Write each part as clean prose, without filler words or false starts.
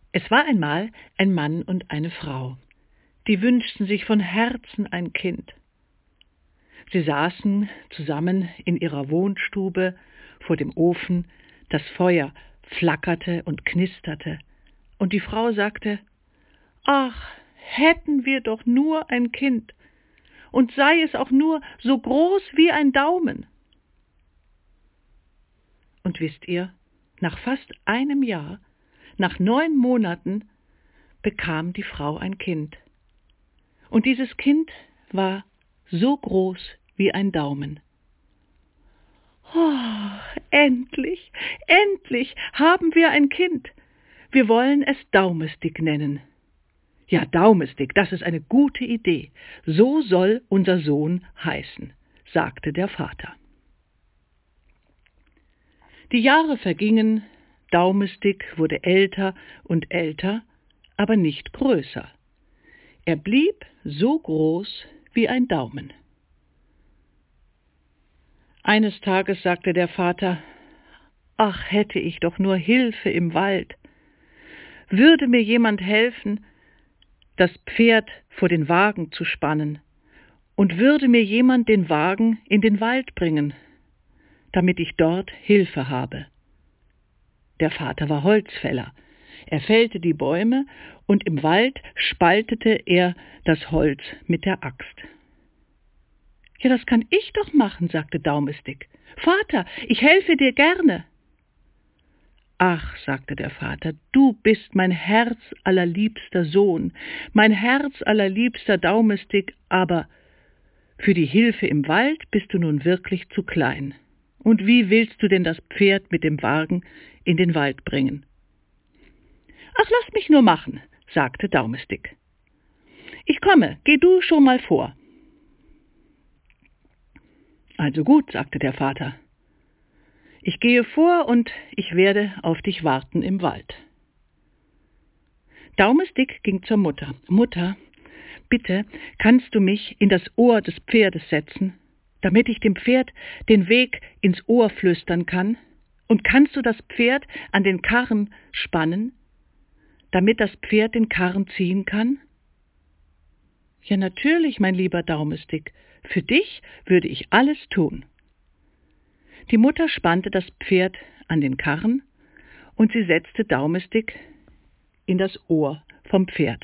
Es war einmal ein Mann und eine Frau, die wünschten sich von Herzen ein Kind. Sie saßen zusammen in ihrer Wohnstube vor dem Ofen, das Feuer flackerte und knisterte, und die Frau sagte: »Ach, hätten wir doch nur ein Kind, und sei es auch nur so groß wie ein Daumen.« Und wisst ihr, nach fast einem Jahr, nach 9 Monaten, bekam die Frau ein Kind. Und dieses Kind war so groß wie ein Daumen. »Oh, endlich, endlich haben wir ein Kind. Wir wollen es Daumestick nennen.« »Ja, Daumestick, das ist eine gute Idee. So soll unser Sohn heißen«, sagte der Vater. Die Jahre vergingen, Daumestick wurde älter und älter, aber nicht größer. Er blieb so groß wie ein Daumen. Eines Tages sagte der Vater: »Ach, hätte ich doch nur Hilfe im Wald. Würde mir jemand helfen, das Pferd vor den Wagen zu spannen, und würde mir jemand den Wagen in den Wald bringen, damit ich dort Hilfe habe.« Der Vater war Holzfäller. Er fällte die Bäume, und im Wald spaltete er das Holz mit der Axt. »Ja, das kann ich doch machen«, sagte Daumestick. »Vater, ich helfe dir gerne.« »Ach«, sagte der Vater, »du bist mein herzallerliebster Sohn, mein herzallerliebster Daumestick, aber für die Hilfe im Wald bist du nun wirklich zu klein. Und wie willst du denn das Pferd mit dem Wagen in den Wald bringen?« »Ach, lass mich nur machen«, sagte Daumestick. »Ich komme, geh du schon mal vor.« »Also gut«, sagte der Vater. »Ich gehe vor und ich werde auf dich warten im Wald.« Daumestick ging zur Mutter. »Mutter, bitte, kannst du mich in das Ohr des Pferdes setzen, damit ich dem Pferd den Weg ins Ohr flüstern kann? Und kannst du das Pferd an den Karren spannen, damit das Pferd den Karren ziehen kann?« »Ja, natürlich, mein lieber Daumestick, für dich würde ich alles tun.« Die Mutter spannte das Pferd an den Karren, und sie setzte Daumestick in das Ohr vom Pferd.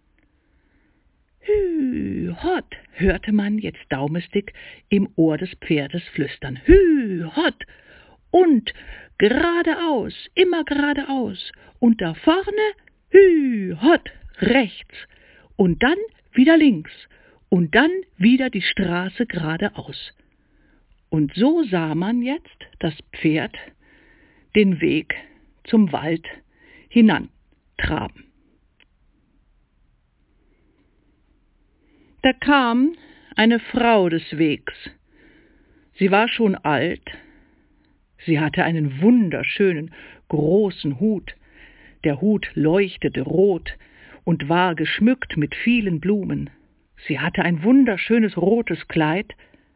»Hü, hott«, hörte man jetzt Daumestick im Ohr des Pferdes flüstern. »Hü, hott, und geradeaus, immer geradeaus, und da vorne, hü, hott, rechts, und dann wieder links, und dann wieder die Straße geradeaus.« Und so sah man jetzt das Pferd den Weg zum Wald hinantraben. Da kam eine Frau des Wegs. Sie war schon alt. Sie hatte einen wunderschönen, großen Hut. Der Hut leuchtete rot und war geschmückt mit vielen Blumen. Sie hatte ein wunderschönes rotes Kleid.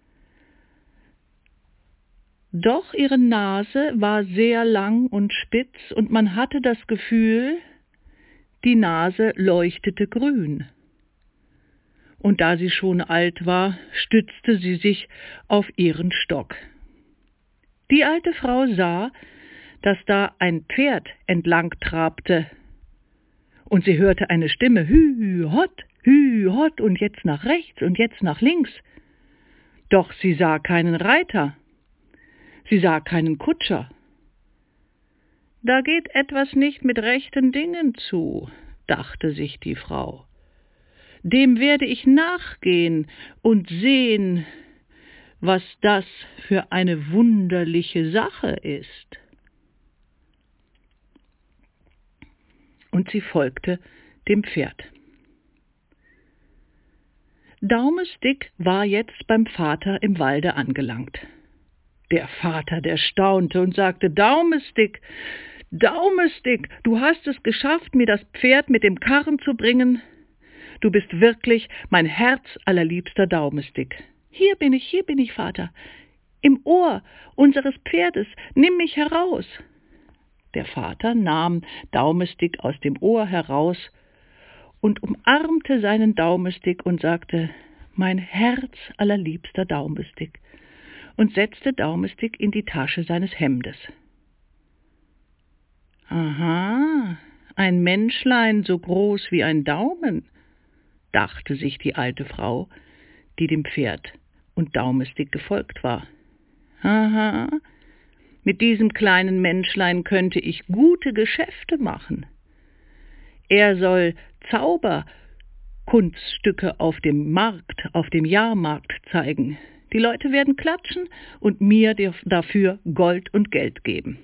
Doch ihre Nase war sehr lang und spitz, und man hatte das Gefühl, die Nase leuchtete grün. Und da sie schon alt war, stützte sie sich auf ihren Stock. Die alte Frau sah, dass da ein Pferd entlang trabte, und sie hörte eine Stimme: »Hü, hott, und jetzt nach rechts und jetzt nach links.« Doch sie sah keinen Reiter, sie sah keinen Kutscher. »Da geht etwas nicht mit rechten Dingen zu«, dachte sich die Frau. »Dem werde ich nachgehen und sehen, was das für eine wunderliche Sache ist.« Und sie folgte dem Pferd. Daumestick war jetzt beim Vater im Walde angelangt. Der Vater, der staunte und sagte: »Daumestick, Daumestick, du hast es geschafft, mir das Pferd mit dem Karren zu bringen. Du bist wirklich mein herzallerliebster Daumestick. Hier bin ich, Vater, im Ohr unseres Pferdes, nimm mich heraus.« der Vater, nahm Daumestick aus dem Ohr heraus und umarmte seinen Daumestick und sagte: »Mein herzallerliebster Daumestick«, und setzte Daumestick in die Tasche seines Hemdes. »Aha, ein Menschlein so groß wie ein Daumen«, dachte sich die alte Frau, die dem Pferd und Daumestick gefolgt war. »Aha, mit diesem kleinen Menschlein könnte ich gute Geschäfte machen. Er soll Zauberkunststücke auf dem Markt, auf dem Jahrmarkt zeigen. Die Leute werden klatschen und mir dafür Gold und Geld geben.«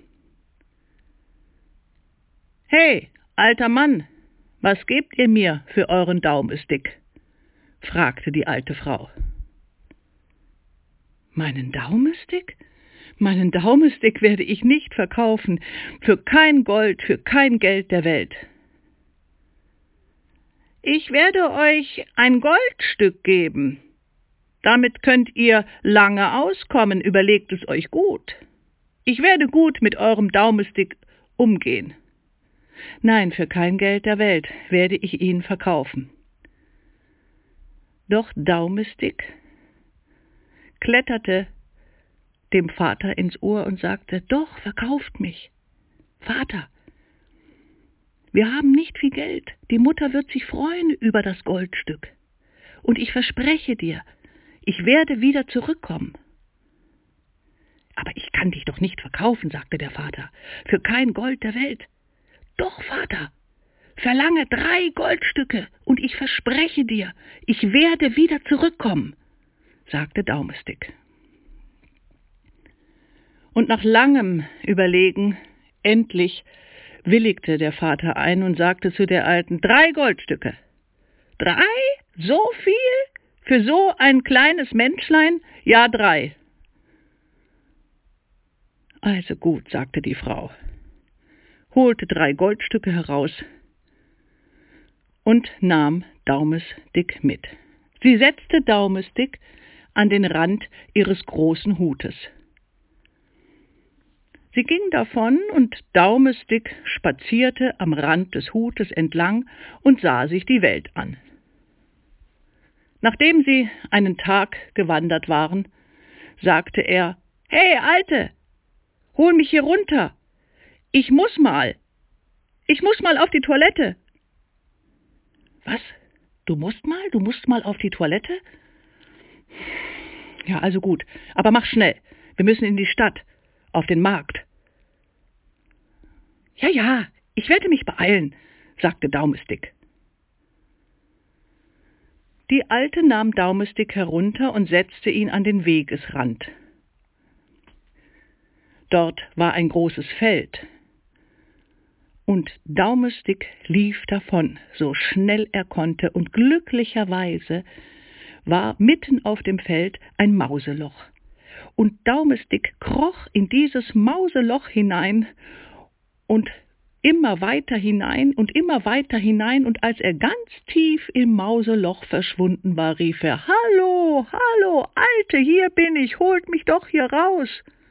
»Hey, alter Mann, was gebt ihr mir für euren Daumestick?« fragte die alte Frau. »Meinen Daumestick? Meinen Daumestick werde ich nicht verkaufen, für kein Gold, für kein Geld der Welt.« »Ich werde euch ein Goldstück geben. Damit könnt ihr lange auskommen, überlegt es euch gut. Ich werde gut mit eurem Daumestick umgehen. Nein, für kein Geld der Welt werde ich ihn verkaufen.« Doch Daumestick kletterte dem Vater ins Ohr und sagte: »Doch, verkauft mich. Vater, wir haben nicht viel Geld. Die Mutter wird sich freuen über das Goldstück. Und ich verspreche dir, ich werde wieder zurückkommen.« »Aber ich kann dich doch nicht verkaufen«, sagte der Vater, »für kein Gold der Welt.« »Doch, Vater, verlange 3 Goldstücke und ich verspreche dir, ich werde wieder zurückkommen«, sagte Daumestick. Und nach langem Überlegen endlich willigte der Vater ein und sagte zu der Alten: 3 Goldstücke. 3? So viel? Für so ein kleines Menschlein? Ja, 3. Also gut, sagte die Frau, holte 3 Goldstücke heraus und nahm Daumestick mit. Sie setzte Daumestick an den Rand ihres großen Hutes. Sie ging davon und Daumestick spazierte am Rand des Hutes entlang und sah sich die Welt an. Nachdem sie einen Tag gewandert waren, sagte er: »Hey, Alte, hol mich hier runter. Ich muss mal auf die Toilette.« »Was? Du musst mal auf die Toilette?« »Ja, also gut, aber mach schnell. Wir müssen in die Stadt, auf den Markt.« »Ja, ich werde mich beeilen«, sagte Daumestick. Die Alte nahm Daumestick herunter und setzte ihn an den Wegesrand. Dort war ein großes Feld, und Daumestick lief davon, so schnell er konnte, und glücklicherweise war mitten auf dem Feld ein Mauseloch. Und Daumestick kroch in dieses Mauseloch hinein und immer weiter hinein, und als er ganz tief im Mauseloch verschwunden war, rief er: »Hallo, hallo, Alte, hier bin ich, holt mich doch hier raus!«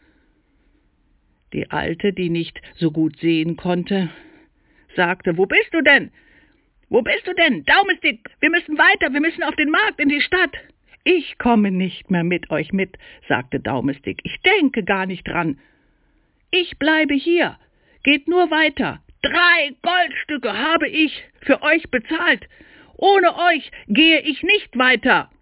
Die Alte, die nicht so gut sehen konnte, sagte: »Wo bist du denn? Wo bist du denn? Daumestick, wir müssen weiter, wir müssen auf den Markt, in die Stadt.« »Ich komme nicht mehr mit euch mit«, sagte Daumestick. »Ich denke gar nicht dran. Ich bleibe hier. Geht nur weiter. 3 Goldstücke habe ich für euch bezahlt. Ohne euch gehe ich nicht weiter.«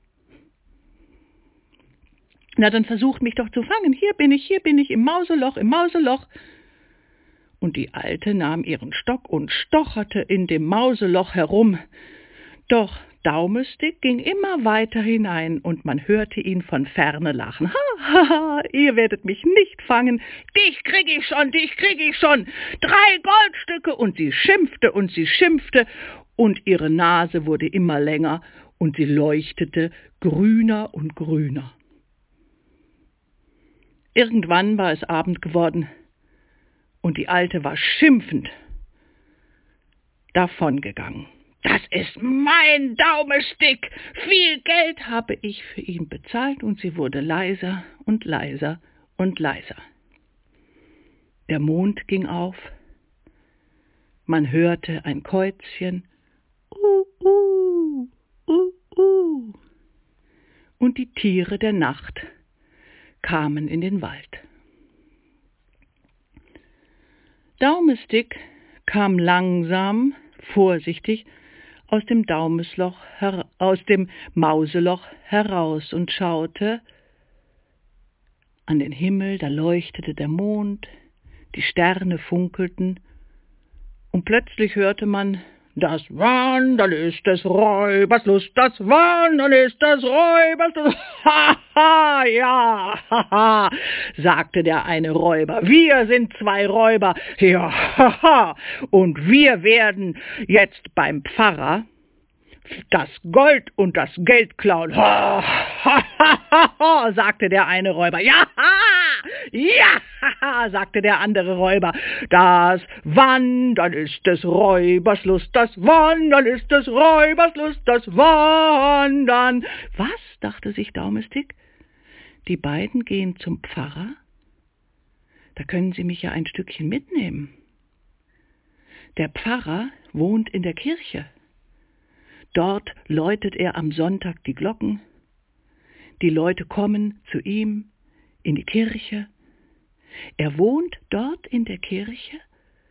»Na, dann versucht mich doch zu fangen. Hier bin ich, im Mauseloch. Und die Alte nahm ihren Stock und stocherte in dem Mauseloch herum. Doch Daumestick ging immer weiter hinein, und man hörte ihn von ferne lachen. »Ha, ihr werdet mich nicht fangen. Dich krieg ich schon. 3 Goldstücke.« Und sie schimpfte, und ihre Nase wurde immer länger, und sie leuchtete grüner und grüner. Irgendwann war es Abend geworden, und die Alte war schimpfend davongegangen. »Das ist mein Daumestick! Viel Geld habe ich für ihn bezahlt«, und sie wurde leiser und leiser und leiser. Der Mond ging auf, Man hörte ein Käuzchen, und die Tiere der Nacht kamen in den Wald. Daumestick kam langsam, vorsichtig aus dem Mauseloch heraus und schaute an den Himmel. Da leuchtete der Mond, die Sterne funkelten, und plötzlich hörte man: Das Wandern ist des Räubers Lust, das Wandern ist des Räubers Lust. Haha, ja, haha, sagte der eine Räuber. Wir sind 2 Räuber, ja, haha, und wir werden jetzt beim Pfarrer das Gold und das Geld klauen. Ha, ha, ha, ha, ha, sagte der eine Räuber. Ja, ja, sagte der andere Räuber. Das Wandern ist des Räubers Lust, das Wandern ist des Räubers Lust, das Wandern. Was, dachte sich Daumestick, die beiden gehen zum Pfarrer? Da können sie mich ja ein Stückchen mitnehmen. Der Pfarrer wohnt in der Kirche. Dort läutet er am Sonntag die Glocken. Die Leute kommen zu ihm in die Kirche. Er wohnt dort in der Kirche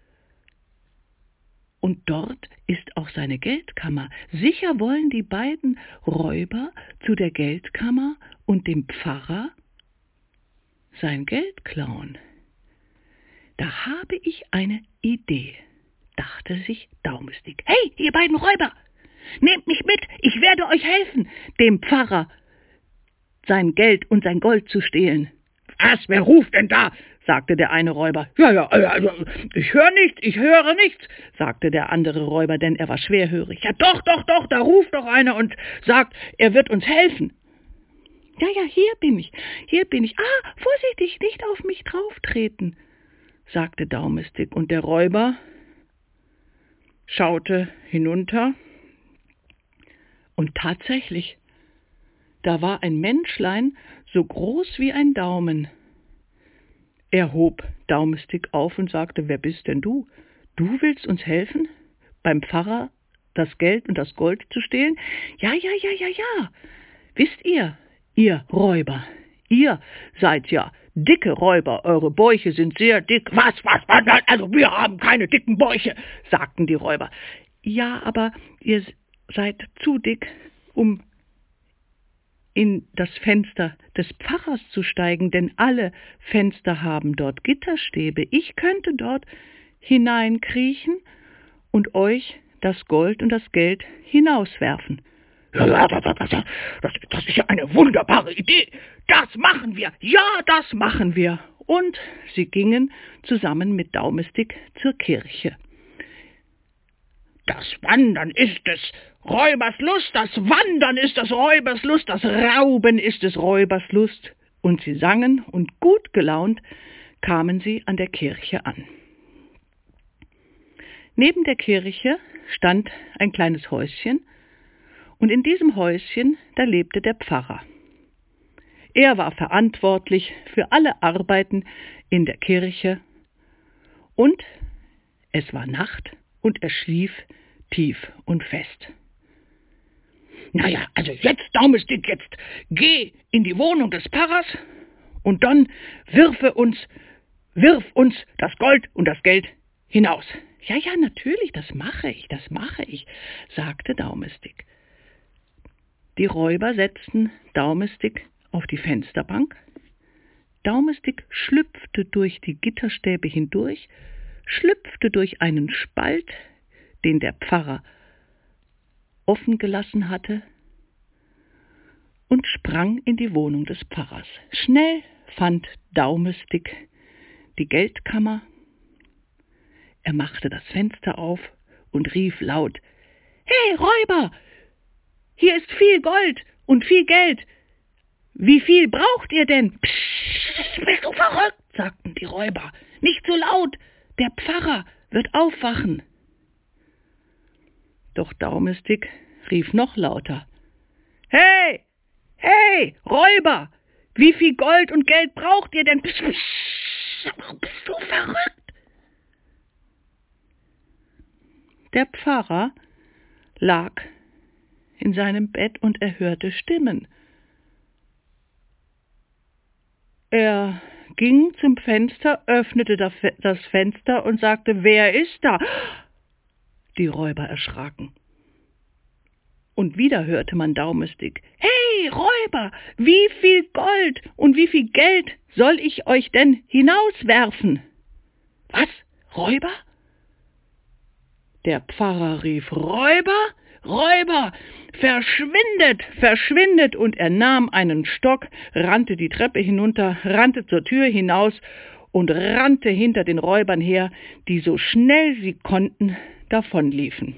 und dort ist auch seine Geldkammer. Sicher wollen die beiden Räuber zu der Geldkammer und dem Pfarrer sein Geld klauen. Da habe ich eine Idee, dachte sich Daumestick. Hey, ihr beiden Räuber! Nehmt mich mit, ich werde euch helfen, dem Pfarrer sein Geld und sein Gold zu stehlen. Was, wer ruft denn da? Sagte der eine Räuber. Ja, ich höre nichts, sagte der andere Räuber, denn er war schwerhörig. Ja, doch, da ruft doch einer und sagt, er wird uns helfen. Ja, hier bin ich. Ah, vorsichtig, nicht auf mich drauftreten, sagte Daumestick, und der Räuber schaute hinunter. Und tatsächlich, da war ein Menschlein so groß wie ein Daumen. Er hob Daumestick auf und sagte: Wer bist denn du? Du willst uns helfen, beim Pfarrer das Geld und das Gold zu stehlen? Ja. Wisst ihr Räuber, ihr seid ja dicke Räuber, eure Bäuche sind sehr dick. Was? Also wir haben keine dicken Bäuche, sagten die Räuber. Ja, aber ihr seid zu dick, um in das Fenster des Pfarrers zu steigen, denn alle Fenster haben dort Gitterstäbe. Ich könnte dort hineinkriechen und euch das Gold und das Geld hinauswerfen. Ja, das ist ja eine wunderbare Idee. Das machen wir. Ja, das machen wir. Und sie gingen zusammen mit Daumestick zur Kirche. Das Wandern ist des Räubers Lust, das Wandern ist des Räubers Lust, das Rauben ist des Räubers Lust. Und sie sangen, und gut gelaunt kamen sie an der Kirche an. Neben der Kirche stand ein kleines Häuschen, und in diesem Häuschen, da lebte der Pfarrer. Er war verantwortlich für alle Arbeiten in der Kirche, und es war Nacht, und er schlief tief und fest. Naja, also jetzt, Daumestick, jetzt geh in die Wohnung des Pfarrers und dann wirf uns das Gold und das Geld hinaus. Ja, natürlich, das mache ich, sagte Daumestick. Die Räuber setzten Daumestick auf die Fensterbank. Daumestick schlüpfte durch die Gitterstäbe hindurch, schlüpfte durch einen Spalt, den der Pfarrer offen gelassen hatte, und sprang in die Wohnung des Pfarrers. Schnell fand Daumestick die Geldkammer. Er machte das Fenster auf und rief laut: Hey, Räuber! Hier ist viel Gold und viel Geld. Wie viel braucht ihr denn? Psst, bist du verrückt, sagten die Räuber. Nicht so laut, der Pfarrer wird aufwachen. Doch Daumestick rief noch lauter: Hey, Räuber, wie viel Gold und Geld braucht ihr denn? Bist du verrückt? Der Pfarrer lag in seinem Bett und er hörte Stimmen. Er ging zum Fenster, öffnete das Fenster und sagte, wer ist da? Die Räuber erschraken. Und wieder hörte man Daumestick, hey, Räuber, wie viel Gold und wie viel Geld soll ich euch denn hinauswerfen? Was, Räuber? Der Pfarrer rief, Räuber, Räuber, verschwindet, verschwindet, und er nahm einen Stock, rannte die Treppe hinunter, rannte zur Tür hinaus und rannte hinter den Räubern her, die so schnell sie konnten davonliefen.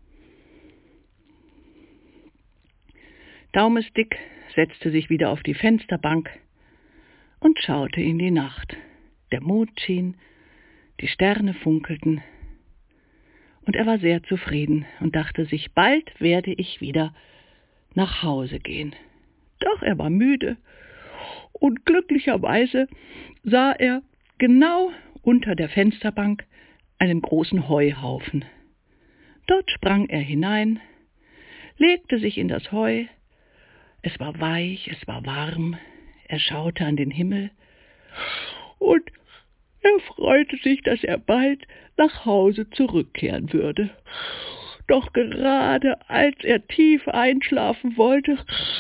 Daumestick setzte sich wieder auf die Fensterbank und schaute in die Nacht. Der Mond schien, die Sterne funkelten, und er war sehr zufrieden und dachte sich, bald werde ich wieder nach Hause gehen. Doch er war müde, und glücklicherweise sah er genau unter der Fensterbank einen großen Heuhaufen. Dort sprang er hinein, legte sich in das Heu. Es war weich, es war warm, er schaute an den Himmel und er freute sich, dass er bald nach Hause zurückkehren würde. Doch gerade als er tief einschlafen wollte,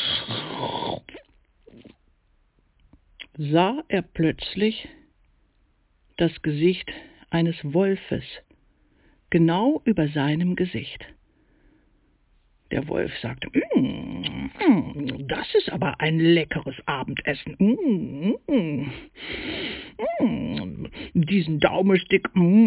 sah er plötzlich das Gesicht eines Wolfes genau über seinem Gesicht. Der Wolf sagte, das ist aber ein leckeres Abendessen. Diesen Daumestick,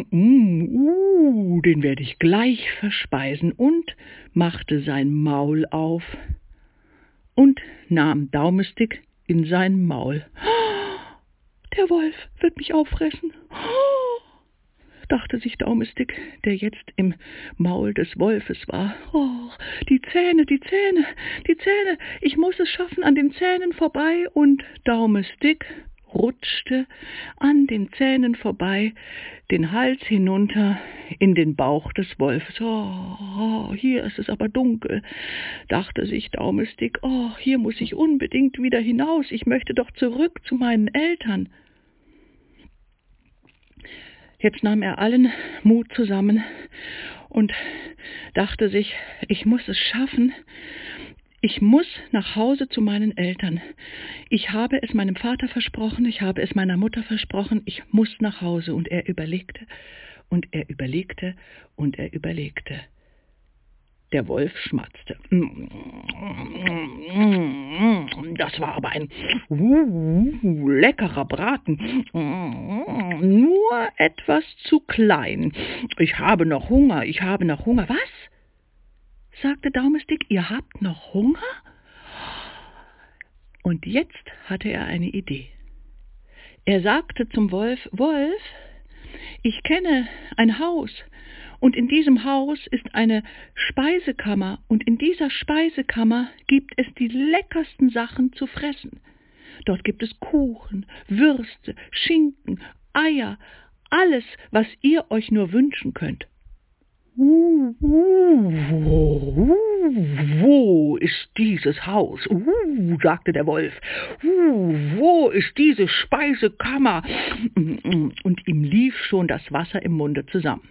den werde ich gleich verspeisen, und machte sein Maul auf und nahm Daumestick in sein Maul. Der Wolf wird mich auffressen, dachte sich Daumestick, der jetzt im Maul des Wolfes war. Oh, die Zähne, die Zähne, die Zähne, ich muss es schaffen an den Zähnen vorbei, und Daumestick rutschte an den Zähnen vorbei, den Hals hinunter in den Bauch des Wolfes. Oh, hier ist es aber dunkel, dachte sich Daumestick. Oh, hier muss ich unbedingt wieder hinaus, ich möchte doch zurück zu meinen Eltern. Jetzt nahm er allen Mut zusammen und dachte sich, ich muss es schaffen, ich muss nach Hause zu meinen Eltern. Ich habe es meinem Vater versprochen, ich habe es meiner Mutter versprochen, ich muss nach Hause. Und er überlegte und er überlegte und er überlegte. Der Wolf schmatzte. Das war aber ein leckerer Braten. Nur etwas zu klein. Ich habe noch Hunger, ich habe noch Hunger. Was? Sagte Daumestick, ihr habt noch Hunger? Und jetzt hatte er eine Idee. Er sagte zum Wolf, Wolf, ich kenne ein Haus, und in diesem Haus ist eine Speisekammer, und in dieser Speisekammer gibt es die leckersten Sachen zu fressen. Dort gibt es Kuchen, Würste, Schinken, Eier, alles, was ihr euch nur wünschen könnt. Wo ist dieses Haus? Sagte der Wolf. Wo ist diese Speisekammer? Und ihm lief schon das Wasser im Munde zusammen.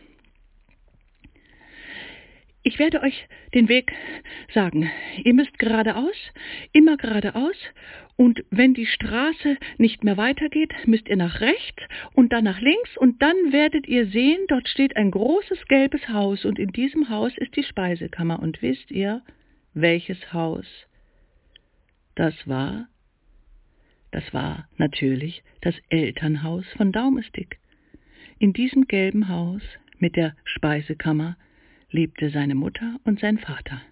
Ich werde euch den Weg sagen. Ihr müsst geradeaus, immer geradeaus, und wenn die Straße nicht mehr weitergeht, müsst ihr nach rechts und dann nach links, und dann werdet ihr sehen, dort steht ein großes gelbes Haus, und in diesem Haus ist die Speisekammer. Und wisst ihr, welches Haus das war? Das war natürlich das Elternhaus von Daumestick. In diesem gelben Haus mit der Speisekammer lebte seine Mutter und sein Vater.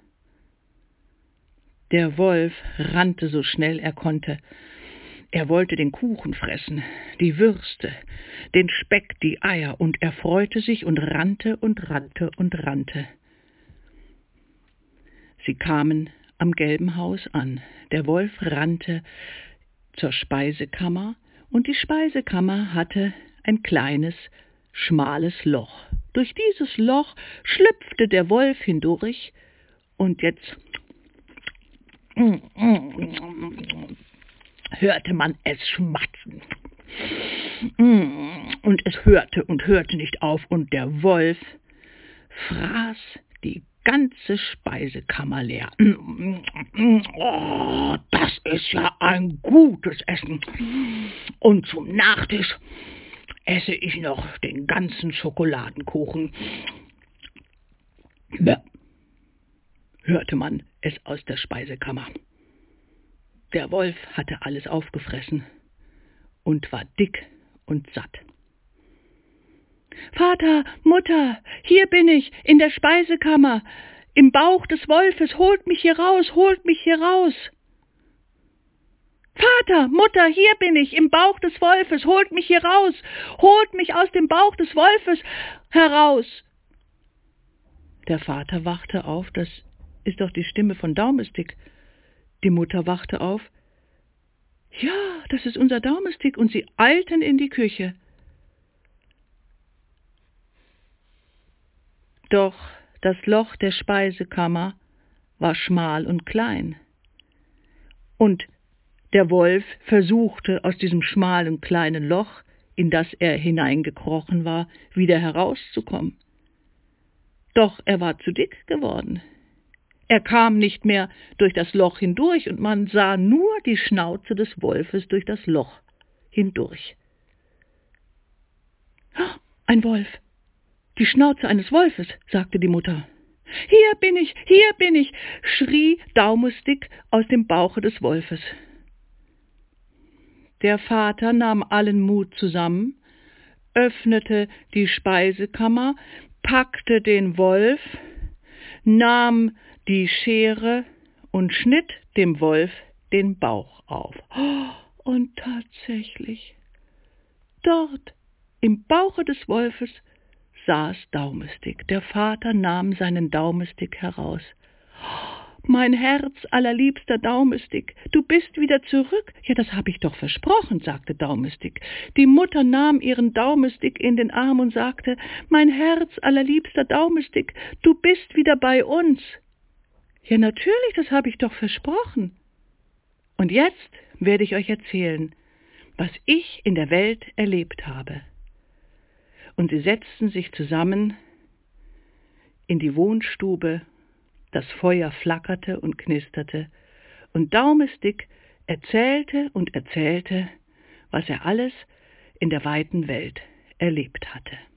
Der Wolf rannte so schnell er konnte. Er wollte den Kuchen fressen, die Würste, den Speck, die Eier, und er freute sich und rannte und rannte und rannte. Sie kamen am gelben Haus an. Der Wolf rannte zur Speisekammer, und die Speisekammer hatte ein kleines, schmales Loch. Durch dieses Loch schlüpfte der Wolf hindurch, und jetzt hörte man es schmatzen. Und es hörte und hörte nicht auf, und der Wolf fraß die ganze Speisekammer leer. Oh, das ist ja ein gutes Essen. Und zum Nachtisch esse ich noch den ganzen Schokoladenkuchen. Ja, hörte man es aus der Speisekammer. Der Wolf hatte alles aufgefressen und war dick und satt. »Vater, Mutter, hier bin ich, in der Speisekammer, im Bauch des Wolfes, holt mich hier raus, holt mich hier raus!« »Vater, Mutter, hier bin ich, im Bauch des Wolfes, holt mich hier raus, holt mich aus dem Bauch des Wolfes heraus!« Der Vater wachte auf, das ist doch die Stimme von Daumestick. Die Mutter wachte auf, »Ja, das ist unser Daumestick«, und sie eilten in die Küche. Doch das Loch der Speisekammer war schmal und klein, und der Wolf versuchte, aus diesem schmalen, kleinen Loch, in das er hineingekrochen war, wieder herauszukommen. Doch er war zu dick geworden. Er kam nicht mehr durch das Loch hindurch, und man sah nur die Schnauze des Wolfes durch das Loch hindurch. »Ein Wolf! Die Schnauze eines Wolfes«, sagte die Mutter. Hier bin ich«, schrie Daumestick aus dem Bauche des Wolfes. Der Vater nahm allen Mut zusammen, öffnete die Speisekammer, packte den Wolf, nahm die Schere und schnitt dem Wolf den Bauch auf. Und tatsächlich, dort im Bauche des Wolfes saß Daumestick. Der Vater nahm seinen Daumestick heraus. »Mein Herz, allerliebster Daumestick, du bist wieder zurück.« »Ja, das habe ich doch versprochen«, sagte Daumestick. Die Mutter nahm ihren Daumestick in den Arm und sagte, »Mein Herz, allerliebster Daumestick, du bist wieder bei uns.« »Ja, natürlich, das habe ich doch versprochen.« Und jetzt werde ich euch erzählen, was ich in der Welt erlebt habe. Und sie setzten sich zusammen in die Wohnstube, das Feuer flackerte und knisterte, und Daumestick erzählte und erzählte, was er alles in der weiten Welt erlebt hatte.